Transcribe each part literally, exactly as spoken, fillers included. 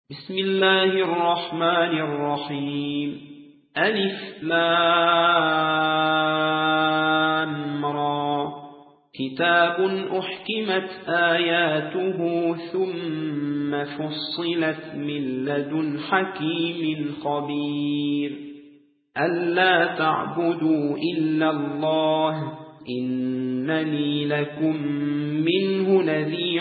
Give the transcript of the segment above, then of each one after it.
بسم الله الرحمن الرحيم. ألف لام را. كتاب أحكمت آياته ثم فصلت من لدن حكيم خبير. ألا تعبدوا إلا الله إنني لكم منه نذير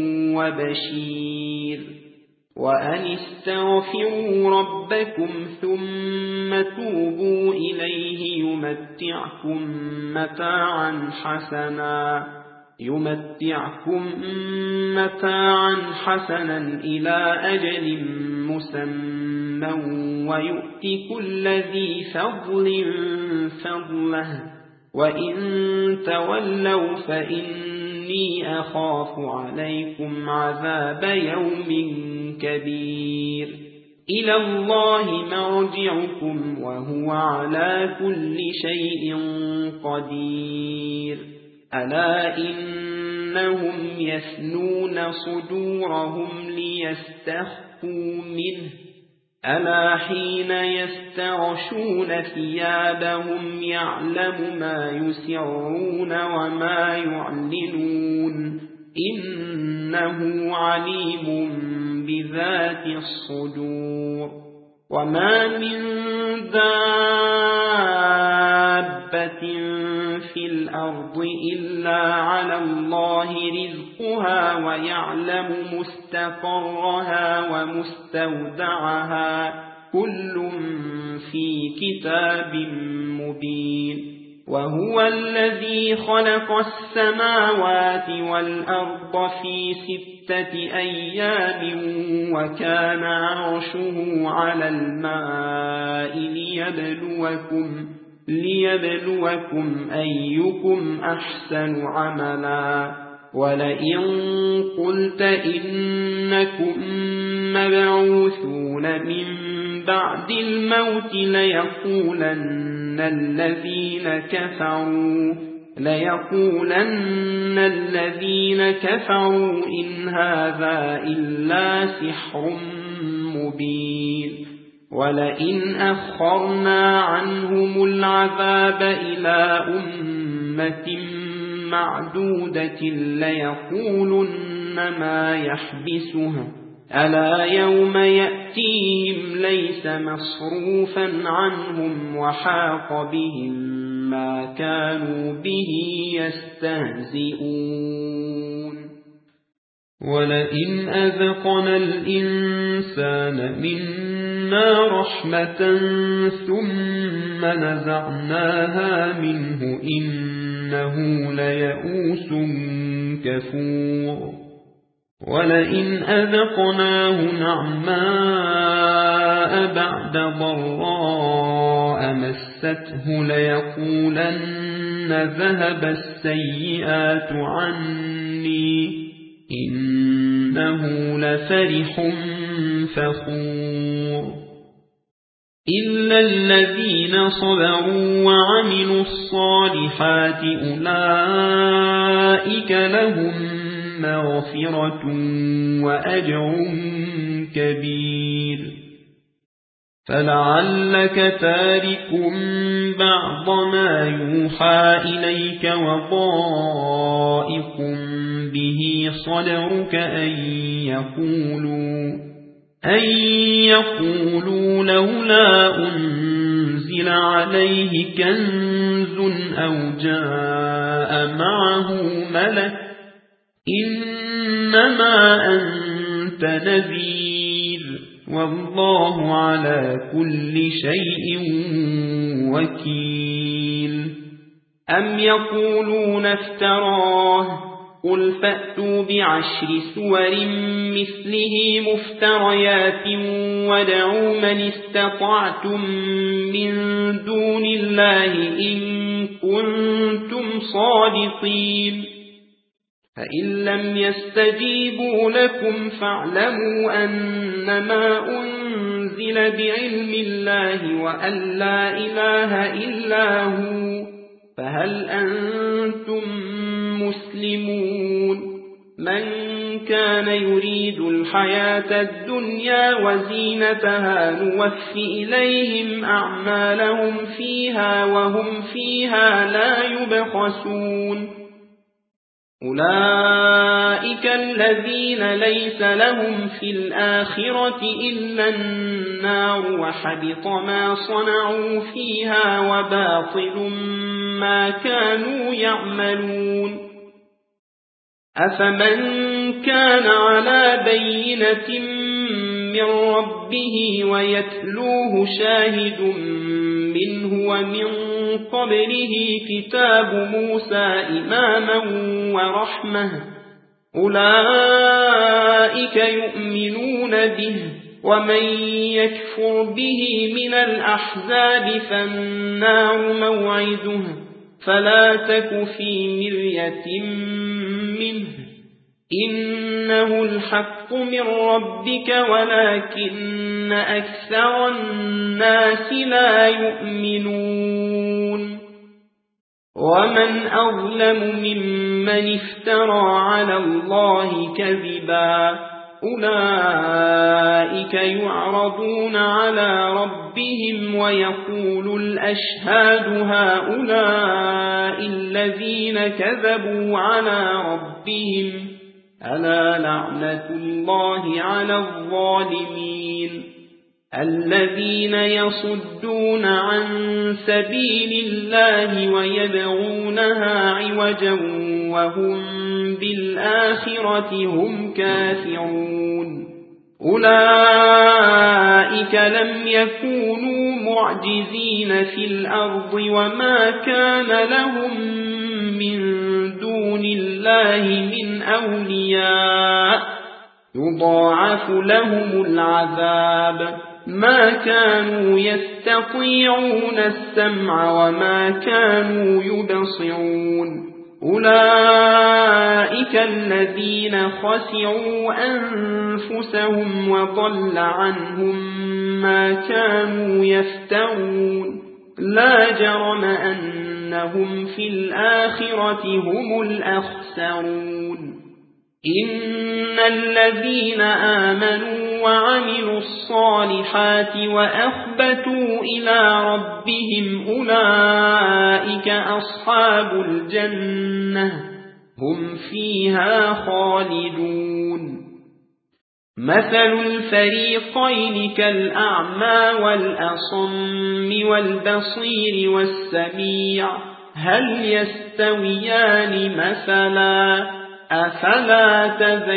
وبشير. وأن استغفروا ربكم ثم توبوا إليه يمتعكم متاعا حسنا يمتعكم متاعا حسنا إلى أجل مسمى ويؤتي كل ذي فضل فضله وإن تولوا فإني أخاف عليكم عذاب يوم كبير. إلى الله مرجعكم وهو على كل شيء قدير. ألا إنهم يثنون صدورهم ليستخفوا منه ألا حين يستغشون ثيابهم يعلم ما يسرون وما يعلنون إنه عليم بذات الصدور. وما من دابة في الأرض إلا على الله رزقها ويعلم مستقرها ومستودعها كل في كتاب مبين. وهو الذي خلق السماوات والأرض في ستة أيام وكان عرشه على الماء ليبلوكم, ليبلوكم أيكم أحسن عملا. ولئن قلت إنكم مبعوثون من بعد الموت ليقولن الذين كفروا ليقولن الذين كفروا إن هذا إلا سحر مبين. ولئن أخرنا عنهم العذاب إلى أمة معدودة ليقولن ما يحبسها ألا يوم يأتيهم ليس مصروفا عنهم وحاق بهم ما كانوا به يستهزئون. ولئن أذقنا الإنسان منا رحمة ثم نزعناها منه إنه ليئوس كفور. ولئن أذقناه نعماء بعد ضراء مسته ليقولن ذهب السيئات عني إنه لفرح فخور. إلا الذين صبروا وعملوا الصالحات أولئك لهم مغفرة وأجر كبير. فلعلك تارك بعض ما يوحى إليك وضائق به صدرك أن يقولوا أن يقولوا لولا أنزل عليه كنز أو جاء معه ملك إنما أنت نذير والله على كل شيء وكيل. أم يقولون افتراه قل فأتوا بعشر سور مثله مفتريات ودعوا من استطعتم من دون الله إن كنتم صادقين. فإن لم يستجيبوا لكم فاعلموا أنما أنزل بعلم الله وأن لا إله إلا هو فهل أنتم مسلمون؟ من كان يريد الحياة الدنيا وزينتها نوف إليهم أعمالهم فيها وهم فيها لا يبخسون أولئك الذين ليس لهم في الآخرة إلا النار وحبط ما صنعوا فيها وباطل ما كانوا يعملون أفمن كان على بينة من ربه ويتلوه شاهد منه ومن قبله كتاب موسى إماما ورحمة أولئك يؤمنون به ومن يكفر به من الأحزاب فالنار موعده فلا تك في مرية منه إنه الحق من ربك ولكن أكثر الناس لا يؤمنون ومن أظلم ممن افترى على الله كذبا أولئك يعرضون على ربهم ويقول الأشهاد هؤلاء الذين كذبوا على ربهم ألا لعنة الله على الظالمين الذين يصدون عن سبيل الله ويبغونها عوجا وهم بالآخرة هم كافرون أولئك لم يكونوا معجزين في الأرض وما كان لهم من دون الله من أولياء يضاعف لهم العذاب ما كانوا يستطيعون السمع وما كانوا يبصرون أولئك الذين خسروا أنفسهم وضل عنهم ما كانوا يفترون لا جرم أنهم في الآخرة هم الأخسرون إن الذين آمنوا وعملوا الصالحات وأخبتوا إلى ربهم أولئك أصحاب الجنة هم فيها خالدون مثل الفريقين كالأعمى والأصم والبصير والسميع هل يستويان مثلا أفلا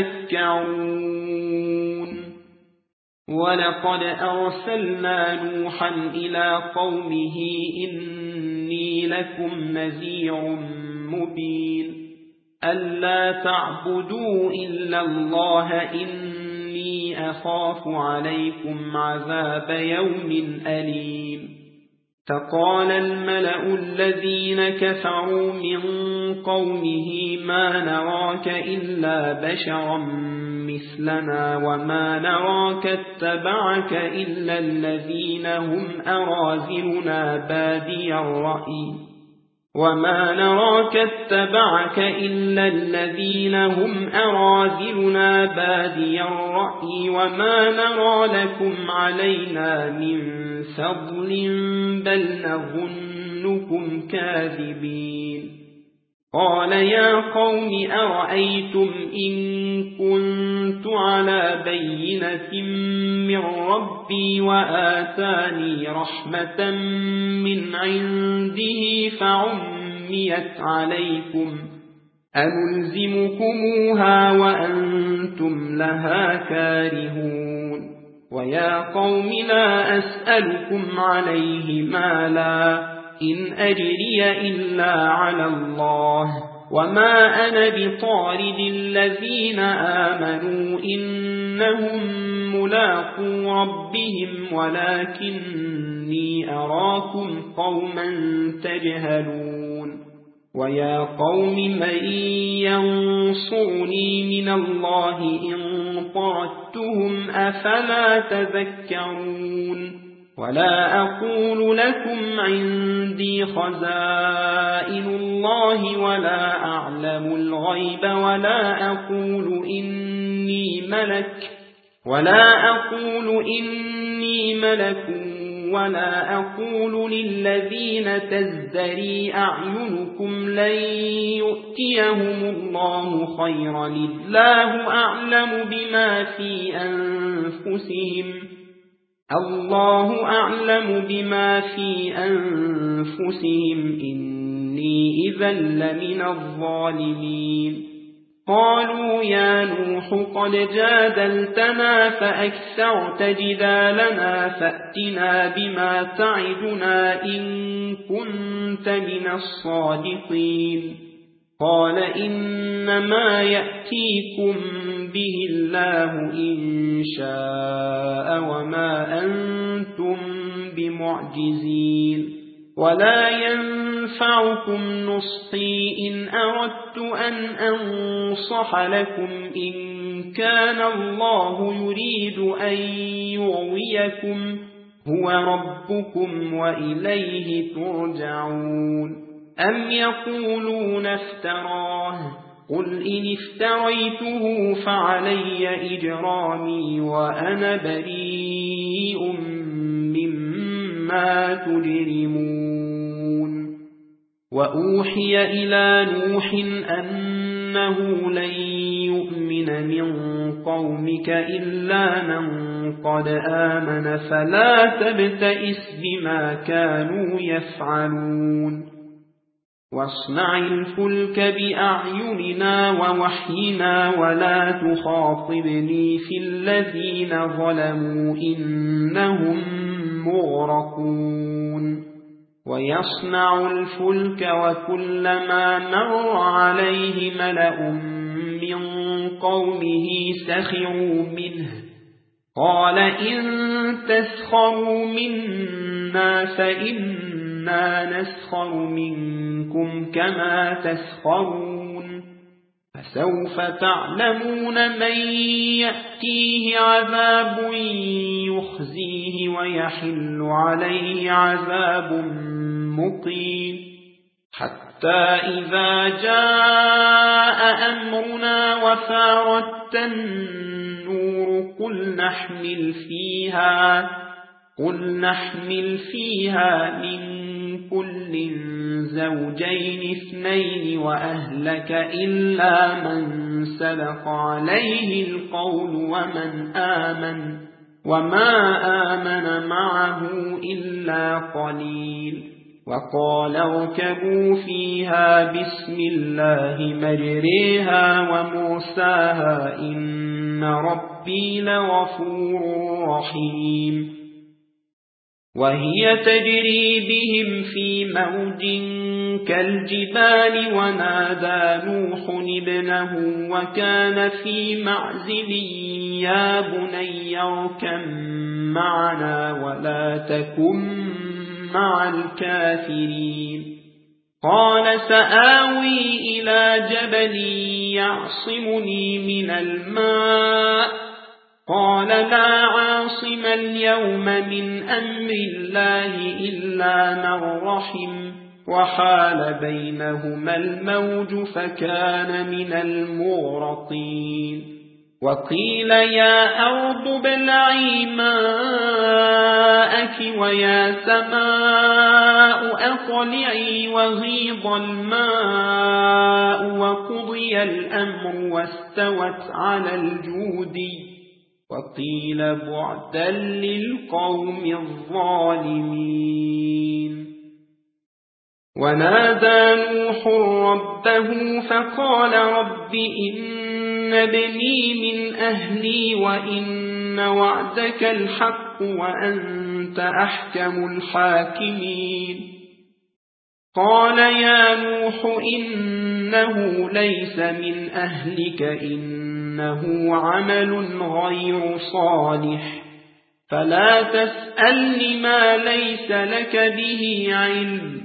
تذكرون ولقد أرسلنا نوحا إلى قومه إني لكم نذير مبين ألا تعبدوا إلا الله إني أخاف عليكم عذاب يوم أليم فقال الملأ الذين كفروا من قومه ما نراك إلا بشرا مثلنا وما نراك اتبعك إلا الذين هم أراذلنا بادي الرأي وما نراك اتبعك إلا الذين هم أراذلنا بادي الرأي وما نرى لكم علينا من فضل بل نظنكم كاذبين قال يا قوم أرأيتم إن كنت على بينة من ربي وآتاني رحمة من عنده فعميت عليكم أنلزمكموها وأنتم لها كارهون ويا قوم لا أسألكم عليه مالا إن أجري إلا على الله وما أنا بطارد الذين آمنوا إنهم ملاقو ربهم ولكني أراكم قوما تجهلون ويا قوم من ينصرني من الله إن طردتهم أفلا تذكرون ولا أقول لكم عندي خزائن الله ولا أعلم الغيب ولا أقول إني ملك ولا أقول إني ملك ولا أقول للذين تزدري أعينكم لن يؤتيهم الله خيرا الله أعلم بما في أنفسهم الله أعلم بما في أنفسهم إني إذا لمن الظالمين قالوا يا نوح قد جادلتنا فأكثرت جدالنا فأتنا بما تعدنا إن كنت من الصادقين قال إنما يأتيكم به الله إن شاء وما أنتم بمعجزين ولا ينفعكم نصحي إن أردت أن أنصح لكم إن كان الله يريد أن يغويكم هو ربكم وإليه ترجعون أم يقولون افتراه قل إن افتريته فعلي إجرامي وأنا بريء مما تجرمون وأوحي إلى نوح أنه لن يؤمن من قومك إلا من قد آمن فلا تبتئس بما كانوا يفعلون واصنع الفلك بأعيننا ووحينا ولا تخاطبني في الذين ظلموا إنهم مغرقون ويصنع الفلك وكلما مر عليه ملأ من قومه سخروا منه قال إن تسخروا منا فإنا نسخر منكم كما تسخرون فسوف تعلمون من يأتيه عذاب يخزيه ويحل عليه عذاب مقيم حتى إذا جاء أمرنا وفارت النور قل نحمل فيها قل نحمل فيها من كل زوجين اثنين وأهلك إلا من سبق عليه القول ومن آمن وما آمن معه إلا قليل وقال اركبوا فيها بسم الله مجريها ومرساها إن ربي لغفور رحيم وهي تجري بهم في موج كالجبال ونادى نوح ابنه وكان في معزل يا بني اركب معنا ولا تكن مع الكافرين قال سآوي إلى جبل يعصمني من الماء قال لا عاصم اليوم من أمر الله إلا من رحم وحال بينهما الموج فكان من المغرقين وقيل يا أرض ابلعي ماءك ويا سماء أقلعي وغيض الماء وقضي الأمر واستوت على الجودي وقيل بعدا للقوم الظالمين ونادى نوح ربه فقال رب إن ابني من أهلي وإن وعدك الحق وأنت أحكم الحاكمين قال يا نوح إنه ليس من أهلك إنه عمل غير صالح فلا تسألني ما ليس لك به علم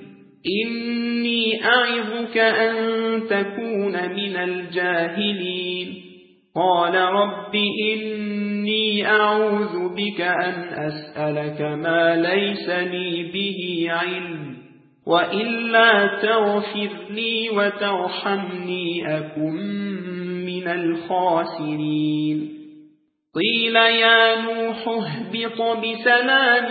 إني أعظك أن تكون من الجاهلين قال رب إني أعوذ بك أن أسألك ما ليس لي به علم وإلا تغفر لي وترحمني أكن من الخاسرين قيل يا نوح اهبط بسلام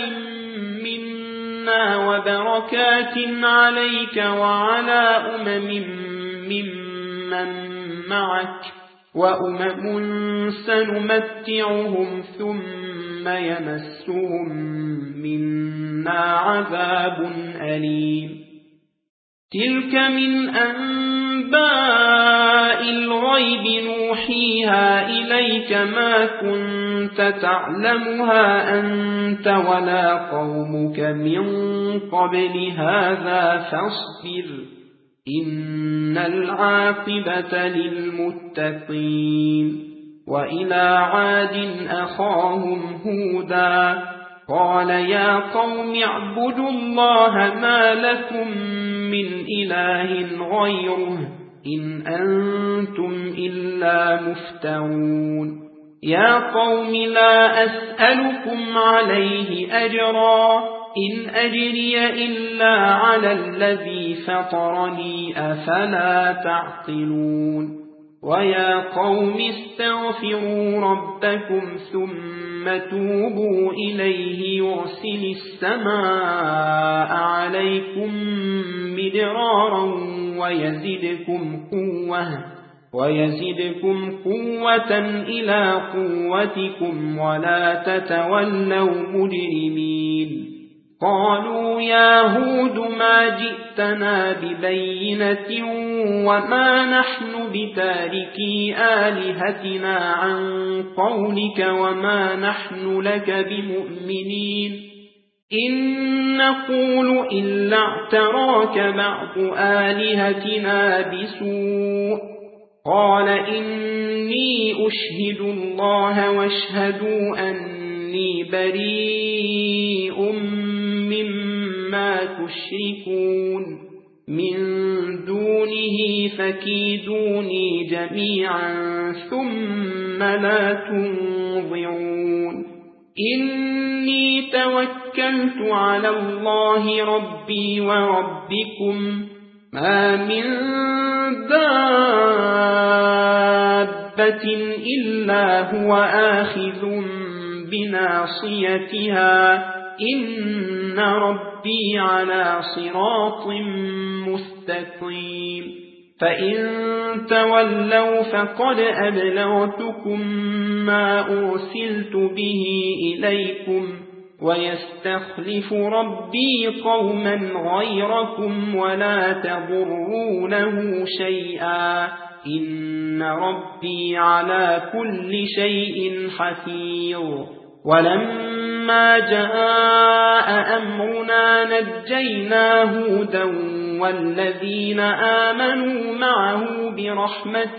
منا وبركات عليك وعلى أمم ممن معك وأمم سنمتعهم ثم يمسهم منا عذاب أليم تلك من أنباء الغيب نوحيها إليك ما كنت تعلمها أنت ولا قومك من قبل هذا فاصبر إن العاقبة للمتقين وإلى عاد أخاهم هودا قال يا قوم اعبدوا الله ما لكم من إله غيره إن أنتم إلا مفترون يا قوم لا أسألكم عليه أجرا إن أجري إلا على الذي فطرني أفلا تعقلون ويا قوم استغفروا ربكم ثم توبوا إليه يرسل السماء عليكم مدرارا ويزدكم قوة ويزدكم قوة إلى قوتكم ولا تتولوا مجرمين قالوا يا هود ما جئتنا ببينة وما نحن بتاركي آلهتنا عن قولك وما نحن لك بمؤمنين إن نقول إلا اعتراك بعض آلهتنا بسوء قال إني أشهد الله واشهدوا أني بريء مما تشركون من دونه فكيدوني جميعا ثم لا تنظرون إني توكلت على الله ربي وربكم ما من دابة إلا هو آخذ بناصيتها إن ربي على صراط مستقيم فإن تولوا فقد أبلغتكم ما أرسلت به إليكم ويستخلف ربي قوما غيركم ولا تضرونه شيئا إن ربي على كل شيء حفيظ ولما جاء أمرنا نجينا هودا والذين آمنوا معه برحمة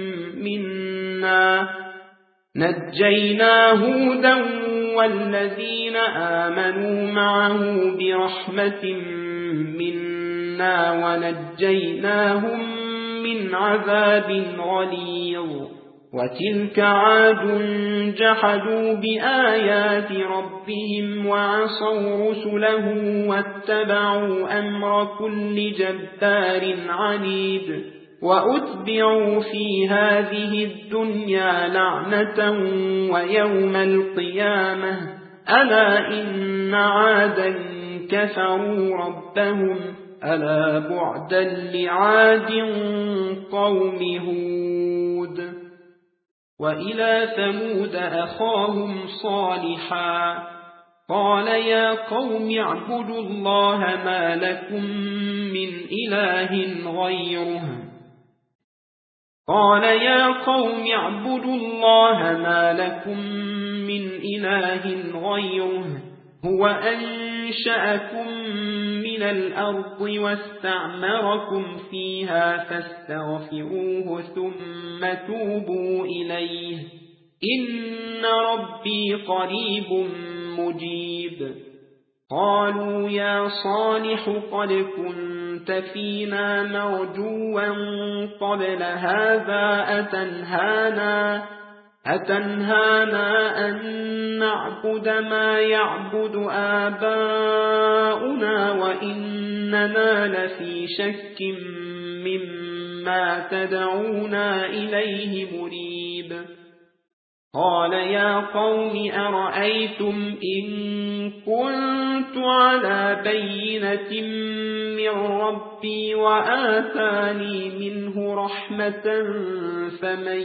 منا نجينا هودا والذين آمنوا معه برحمة منا ونجيناهم من عذاب غليظ وتلك عاد جحدوا بآيات ربهم وعصوا رسله واتبعوا أمر كل جبار عنيد وأتبعوا في هذه الدنيا لعنة ويوم القيامة ألا إن عادا كفروا ربهم ألا بعدا لعاد قوم هود وإلى ثمود أخاهم صالحا قال يا قوم اعبدوا الله ما لكم من إله غيره قال يا قوم اعبدوا الله ما لكم من إله غيره هو أنشأكم من الأرض واستعمركم فيها فاستغفروه ثم توبوا إليه إن ربي قريب مجيب قالوا يا صالح قد كنت كنت فينا مرجوا قبل هذا أتنهانا أتنهانا أن نعبد ما يعبد آباؤنا وإننا لفي شك مما تدعونا إليه مريب. قال يا قوم أرأيتم إن كنت على بينة من ربي وآتاني منه رحمة فمن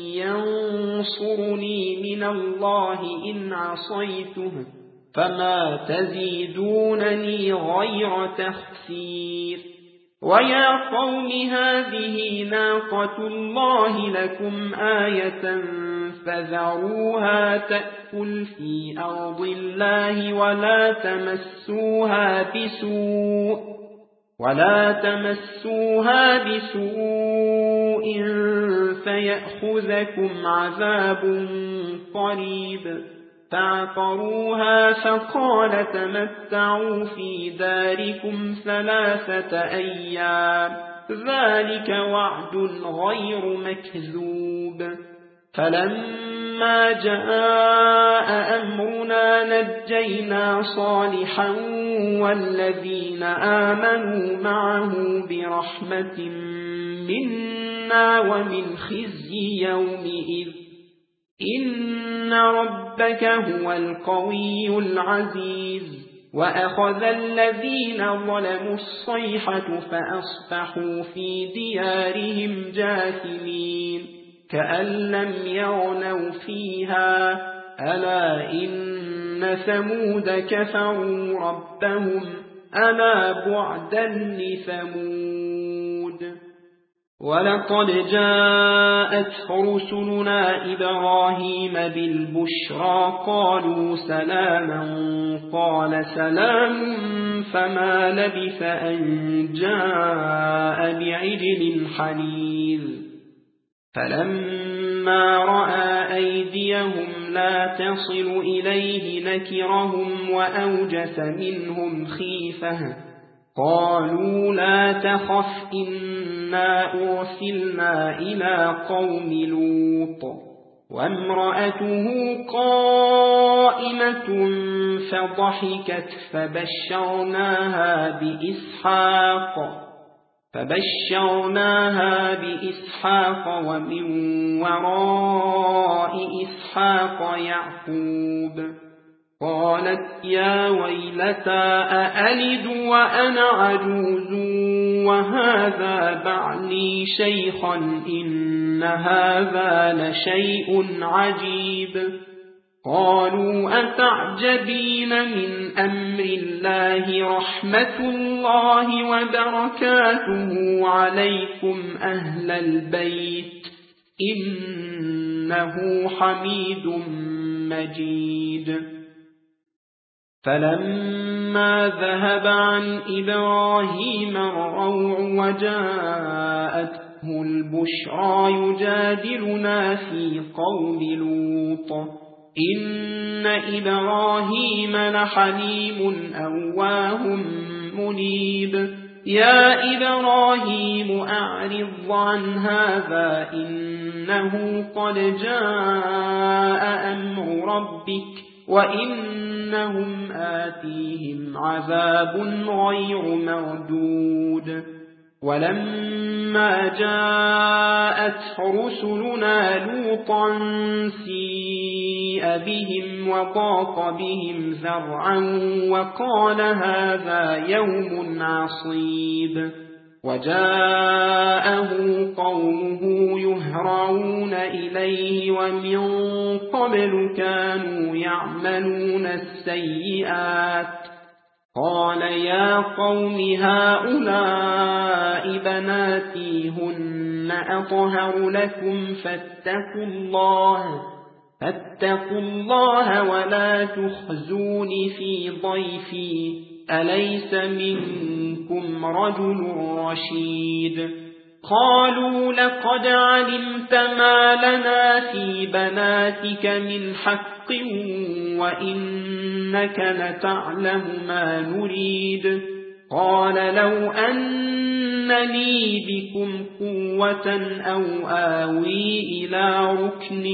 ينصرني من الله إن عصيته فما تزيدونني غير تخسير. ويا قوم هذه ناقة الله لكم آية فذروها تأكل في أرض الله ولا تمسوها بسوء ولا تمسوها بسوء فيأخذكم عذاب قريب. فعقروها فقال تمتعوا في داركم ثلاثة أيام ذلك وعد غير مكذوب. فلما جاء أمرنا نجينا صالحا والذين آمنوا معه برحمة منا ومن خزي يومئذ إن ربك هو القوي العزيز. وأخذ الذين ظلموا الصيحة فأصبحوا في ديارهم جاثمين كأن لم يغنوا فيها ألا إن ثمود كفروا ربهم ألا بعدا لثمود. ولقد جاءت رسلنا إبراهيم بالبشرى قالوا سلاما قال سلام فما لبث أن جاء بعجل حنيذ. فلما رأى أيديهم لا تصل إليه نكرهم وأوجس منهم خيفة قالوا لا تخف إنا أرسلنا إلى قوم لوط وامرأته قائمة فضحكت فبشرناها بإسحاق فبشرناها بإسحاق ومن وراء إسحاق يعقوب. قالت يا ويلتى أألد وأنا عجوز وهذا بعلي شيخا إن هذا لشيء عجيب. قالوا أتعجبين من أمر الله رحمة الله وبركاته عليكم أهل البيت إنه حميد مجيد. فلما ذهب عن إبراهيم الروع وجاءته البشرى يجادلنا في قوم لوط إن إبراهيم لحليم أواه منيب. يا إبراهيم أعرض عن هذا إنه قد جاء أمر ربك وإنهم آتيهم عذاب غير مردود. ولما جاءت رسلنا لوطا سيء بهم وضاق بهم ذرعا وقال هذا يوم عصيب. وجاءه قومه يهرعون إليه ومن قبل كانوا يعملون السيئات. قال يا قوم هؤلاء بناتي هن أطهر لكم فاتقوا الله فاتقوا الله ولا تخزون في ضيفي أليس منكم رجل رشيد. قالوا لقد علمت ما لنا في بناتك من حق وإنك لتعلم ما نريد. قال لو أن لي بكم قوة أو آوي إلى ركن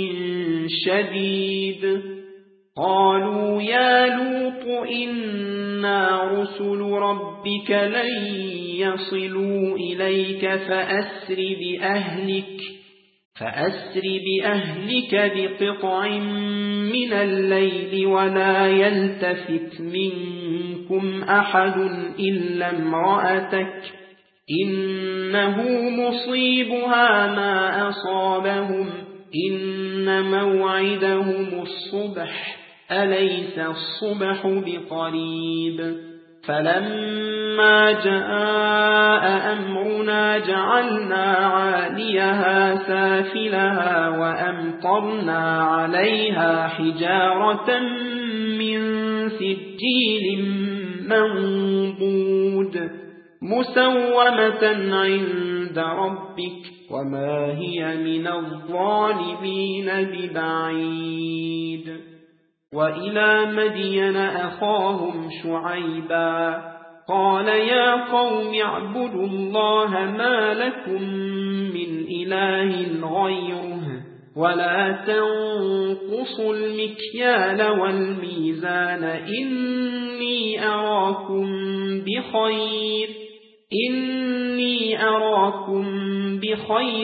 شديد قالوا يا لوط إنا رسل ربك لن يصلوا إليك فأسر بأهلك فأسر بأهلك بقطع من الليل ولا يلتفت منكم أحد إلا امرأتك إنه مصيبها ما أصابهم إن موعدهم الصبح أليس الصبح بقريب فلما جاء أمرنا جعلنا عاليها سافلها وأمطرنا عليها حجارة من سجيل منضود مسومة عند ربك وما هي من الظالمين ببعيد وإلى مدين أخاهم شعيبا قال يا قوم اعبدوا الله ما لكم من إله غيره ولا تنقصوا المكيال والميزان إني أراكم بخير إني أراكم بخير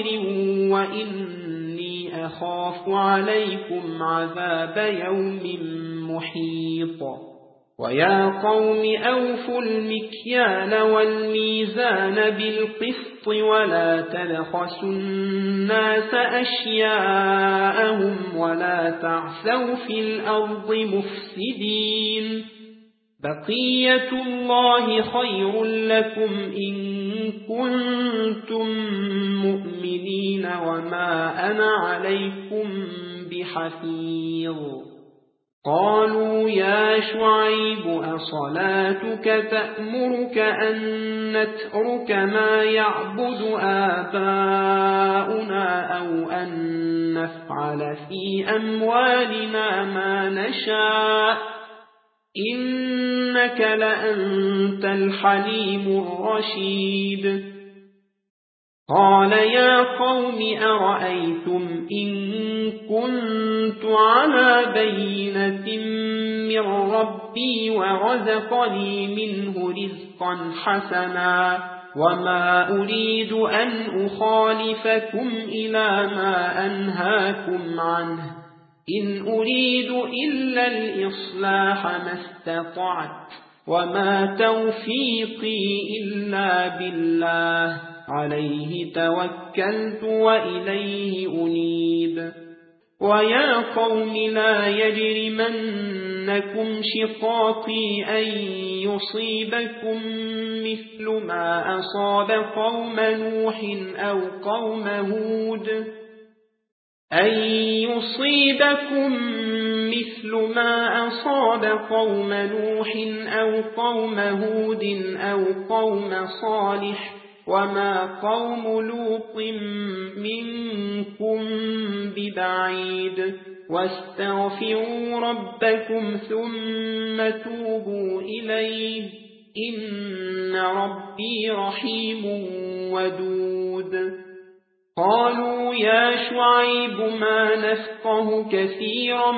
وإني أخاف عليكم عذاب يوم محيط ويا قوم أوفوا المكيال والميزان بالقسط ولا تبخسوا الناس أشياءهم ولا تعثوا في الأرض مفسدين بقية الله خير لكم إن كنتم مؤمنين وما أنا عليكم بحفيظ قالوا يا شعيب أصلاتك تأمرك أن نترك ما يعبد آباؤنا أو أن نفعل في أموالنا ما نشاء إنك لأنت الحليم الرشيد قال يا قوم أرأيتم إن كنت على بينة من ربي ورزقني منه رزقا حسنا وما أريد أن أخالفكم إلى ما أنهاكم عنه إن أريد إلا الإصلاح ما استطعت وما توفيقي إلا بالله عليه توكلت وإليه أنيب ويا قوم لا يجرمنكم شقاقي أن يصيبكم مثل ما أصاب قوم نوح أو قوم هود أن يصيبكم مثل ما أصاب قوم نوح أو قوم هود أو قوم صالح وما قوم لوط منكم ببعيد واستغفروا ربكم ثم توبوا إليه إن ربي رحيم ودود قالوا يا شعيب ما نفقه كثيرا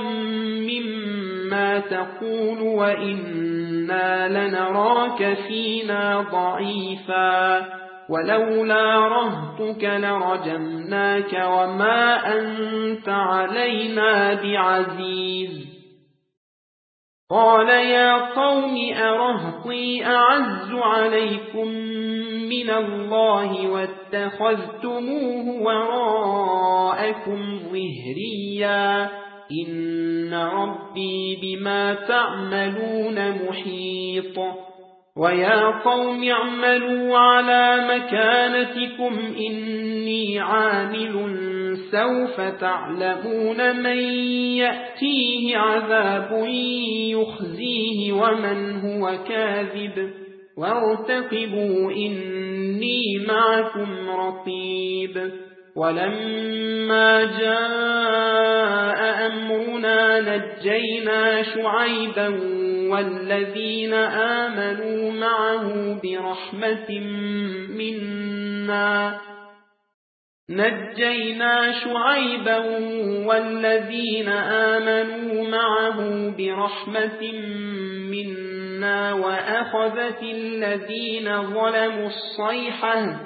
مما تقول وإنا لنراك فينا ضعيفا ولولا رهطك لرجمناك وما أنت علينا بعزيز قال يا قوم أرهطي أعز عليكم من الله واتخذتموه وراءكم ظهريا إن ربي بما تعملون محيط ويا قوم اعملوا على مكانتكم إني عامل سوف تعلمون من يأتيه عذاب يخزيه ومن هو كاذب وارتقبوا إني معكم رقيب ولما جاء أمرنا نجينا شعيبا والذين آمنوا معه برحمة منا نجينا شعيبا والذين آمنوا معه برحمة منا وأخذت الذين ظلموا الصيحة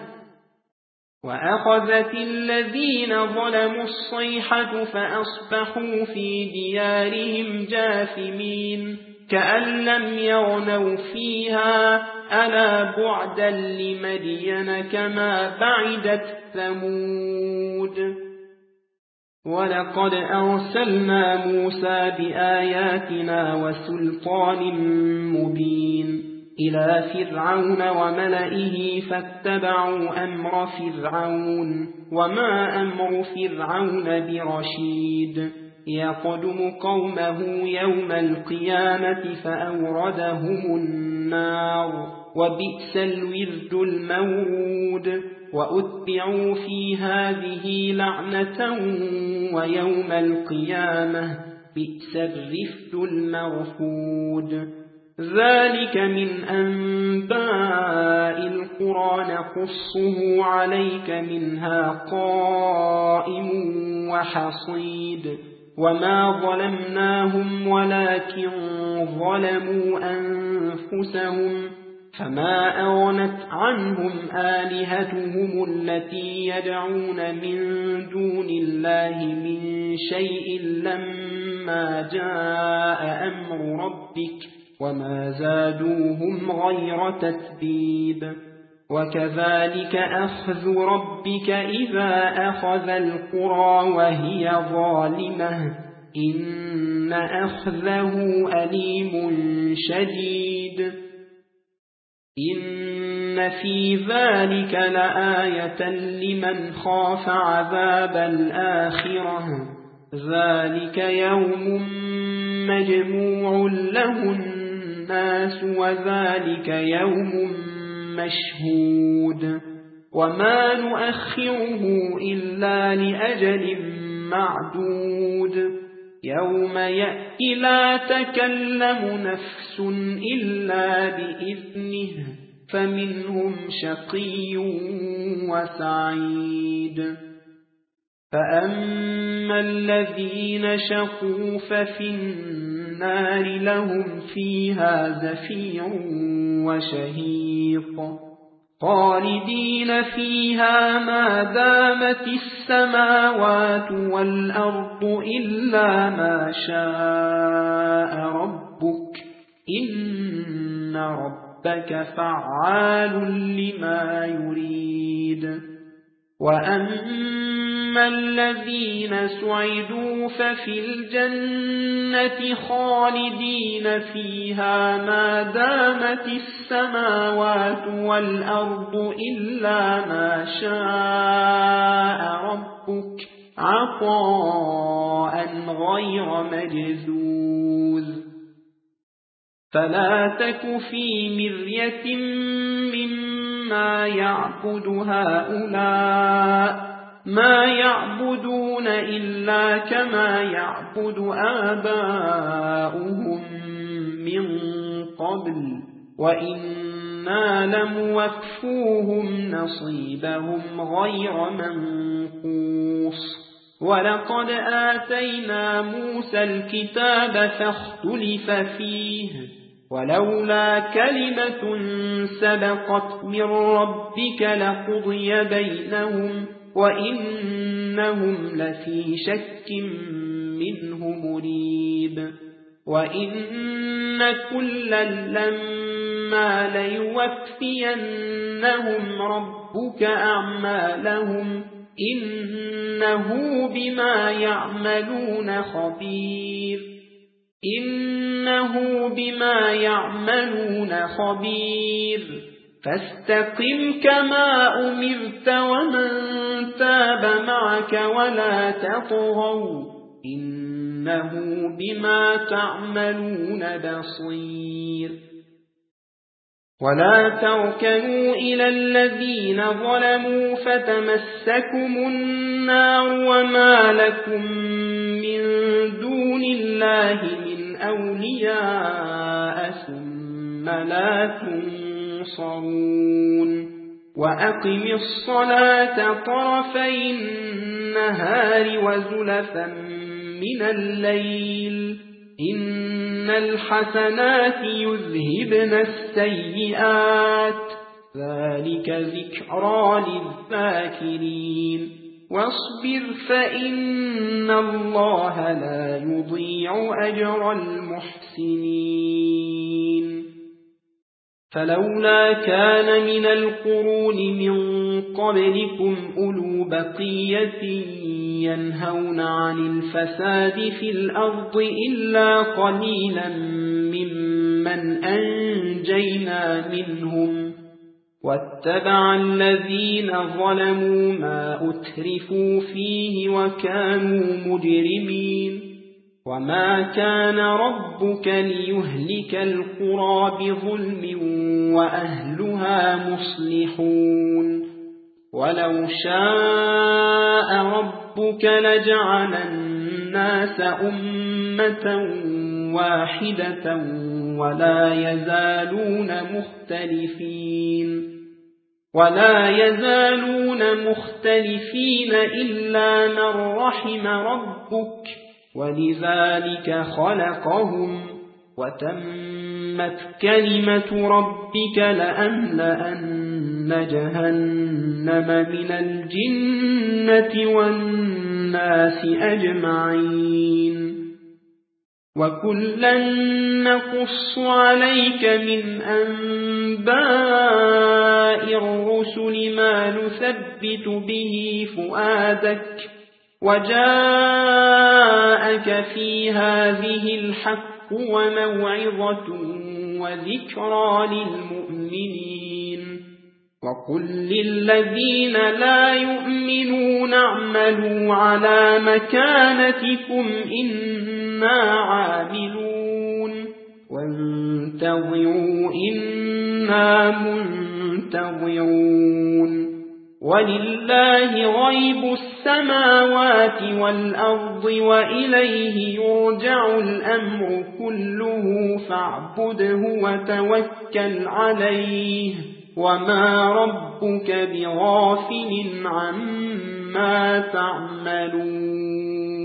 وأخذت الذين ظلموا الصيحة فأصبحوا في ديارهم جاثمين كأن لم يغنوا فيها ألا بعدا لمدين كما بعدت ثمود ولقد أرسلنا موسى بآياتنا وسلطان مبين إلى فرعون وملئه فاتبعوا أمر فرعون وما أمر فرعون برشيد يقدم قومه يوم القيامة فأوردهم النار وبئس الورد المورود وأتبعوا في هذه لعنة ويوم القيامة بئس الرفد المرفود ذلك من أنباء القرى نقصه عليك منها قائم وحصيد وما ظلمناهم ولكن ظلموا أنفسهم فما أغنت عنهم آلهتهم التي يدعون من دون الله من شيء لما جاء أمر ربك وما زادوهم غير تتبيب وكذلك أخذ ربك إذا أخذ القرى وهي ظالمة إن أخذه أليم شديد إن في ذلك لآية لمن خاف عذاب الآخرة ذلك يوم مجموع له الناس وذلك يوم مشهود وما نؤخره إلا لأجل معدود يوم يأتي لا تكلم نفس إلا بإذنه فمنهم شقي وسعيد فأما الذين شقوا ففي النار لهم فيها زفير وشهيق خالدين فيها ما دامت السماوات والأرض إلا ما شاء ربك إن ربك فعال لما يريد وأما الذين سعدوا ففي الجنة خالدين فيها ما دامت السماوات والأرض إلا ما شاء ربك عطاء غير مجذوذ فلا تك في مرية مما يعبد هؤلاء ما يعبدون إلا كما يعبد آباؤهم من قبل وإنا لموفوهم نصيبهم غير منقوص ولقد آتينا موسى الكتاب فاختلف فيه ولولا كلمة سبقت من ربك لقضي بينهم وإنهم لفي شك منه مريب وإن كلا لما ليوفينهم ربك أعمالهم إنه بما يعملون خبير إنه بما يعملون خبير فاستقم كما أمرت ومن تاب معك ولا تطغوا إنه بما تعملون بصير ولا تركنوا إلى الذين ظلموا فتمسكم النار وما لكم من دون الله من أولياء ثم لا تنصرون وأقم الصلاة طرفي النهار وزلفا من الليل إن الحسنات يذهبن السيئات ذلك ذكرى للذاكرين واصبر فإن الله لا يضيع أجر المحسنين فلولا كان من القرون من قبلكم أولو بقية ينهون عن الفساد في الأرض إلا قليلا ممن أنجينا منهم واتبع الذين ظلموا ما أترفوا فيه وكانوا مجرمين وما كان ربك ليهلك القرى بظلم وأهلها مصلحون ولو شاء ربك لجعل الناس أمة واحدة ولا يزالون مختلفين ولا يزالون مختلفين إلا من رحم ربك ولذلك خلقهم وتمت كلمة ربك لأملأن جهنم من الجنة والناس أجمعين وكلا نقص عليك من أنباء الرسل ما نثبت به فؤادك وجاءك في هذه الحق وموعظة وذكرى للمؤمنين وقل للذين لا يؤمنون اعملوا على مكانتكم إنا عاملون وانتظروا إنا منتظرون ولله غيب السماوات والأرض وإليه يرجع الأمر كله فاعبده وتوكل عليه وما ربك بغافل عما تعملون